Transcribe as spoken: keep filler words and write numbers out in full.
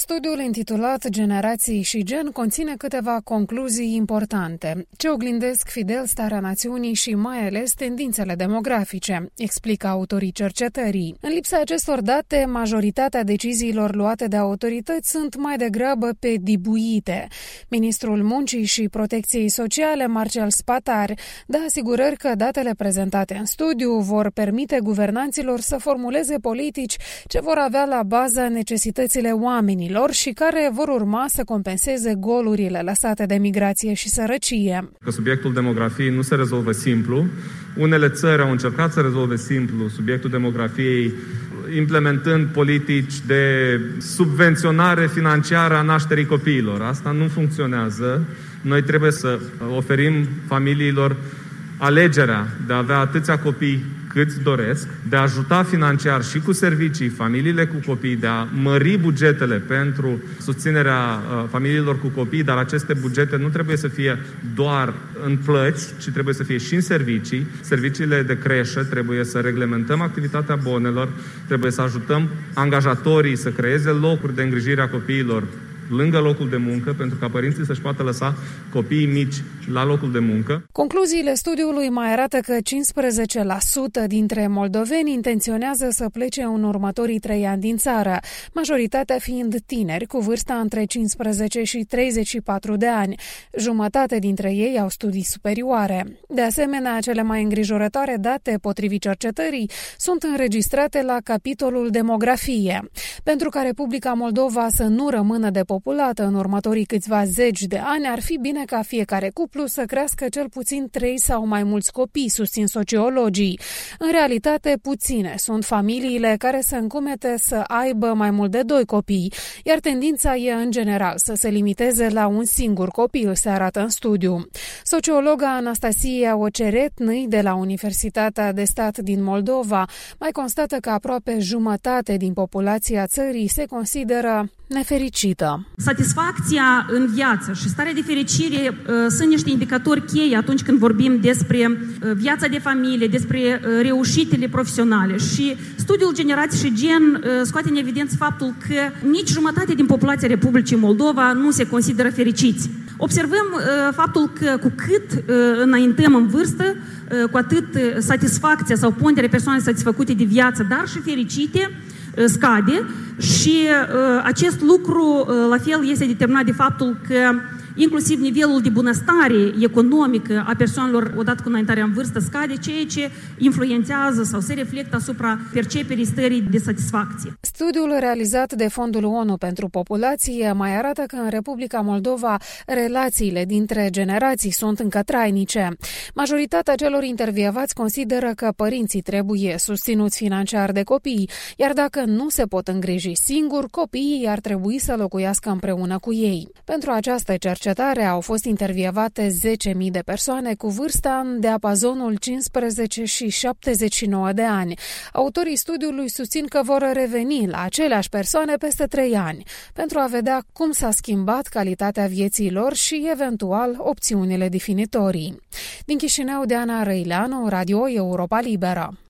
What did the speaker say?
Studiul intitulat Generații și gen conține câteva concluzii importante, ce oglindesc fidel starea națiunii și mai ales tendințele demografice, explică autorii cercetării. În lipsa acestor date, majoritatea deciziilor luate de autorități sunt mai degrabă pedibuite. Ministrul Muncii și Protecției Sociale, Marcel Spatar, dă asigurări că datele prezentate în studiu vor permite guvernanților să formuleze politici ce vor avea la bază necesitățile oamenilor și care vor urma să compenseze golurile lăsate de migrație și sărăcie. Că subiectul demografiei nu se rezolvă simplu. Unele țări au încercat să rezolve simplu subiectul demografiei implementând politici de subvenționare financiară a nașterii copiilor. Asta nu funcționează. Noi trebuie să oferim familiilor alegerea de a avea atâția copii câți doresc, de a ajuta financiar și cu servicii familiile cu copii, de a mări bugetele pentru susținerea familiilor cu copii, dar aceste bugete nu trebuie să fie doar în plăți, ci trebuie să fie și în servicii. Serviciile de creșă, trebuie să reglementăm activitatea bonelor, trebuie să ajutăm angajatorii să creeze locuri de îngrijire a copiilor lângă locul de muncă, pentru ca părinții să-și poată lăsa copiii mici la locul de muncă. Concluziile studiului mai arată că cincisprezece la sută dintre moldoveni intenționează să plece în următorii trei ani din țară, majoritatea fiind tineri cu vârsta între cincisprezece și treizeci și patru de ani. Jumătate dintre ei au studii superioare. De asemenea, cele mai îngrijorătoare date, potrivit cercetării, sunt înregistrate la capitolul demografie. Pentru ca Republica Moldova să nu rămână de populată în următorii câțiva zeci de ani, ar fi bine ca fiecare cuplu să crească cel puțin trei sau mai mulți copii, susțin sociologii. În realitate, puține sunt familiile care se încumete să aibă mai mult de doi copii, iar tendința e în general să se limiteze la un singur copil, se arată în studiu. Sociologa Anastasia Oceretnăi de la Universitatea de Stat din Moldova mai constată că aproape jumătate din populația țării se consideră nefericită. Satisfacția în viață și starea de fericire uh, sunt niște indicatori cheie atunci când vorbim despre uh, viața de familie, despre uh, reușitele profesionale. Și studiul Generații și gen uh, scoate în evidență faptul că nici jumătate din populația Republicii Moldova nu se consideră fericiți. Observăm uh, faptul că cu cât uh, înaintăm în vârstă, uh, cu atât uh, satisfacția sau ponderea persoanei satisfăcute de viață, dar și fericite, uh, scade. Și uh, acest lucru, uh, la fel, este determinat de faptul că inclusiv nivelul de bunăstare economică a persoanelor odată cu înaintarea în vârstă scade, ceea ce influențează sau se reflectă asupra perceperii stării de satisfacție. Studiul realizat de Fondul O N U pentru Populație mai arată că în Republica Moldova relațiile dintre generații sunt încă trainice. Majoritatea celor intervievați consideră că părinții trebuie susținuți financiar de copii, iar dacă nu se pot îngriji singur, copiii ar trebui să locuiască împreună cu ei. Pentru această cercetare au fost intervievate zece mii de persoane cu vârsta în diapazonul cincisprezece și șaptezeci și nouă de ani. Autorii studiului susțin că vor reveni la aceleași persoane peste trei ani, pentru a vedea cum s-a schimbat calitatea vieții lor și, eventual, opțiunile definitorii. Din Chișinău, Diana Răileanu, Radio Europa Liberă.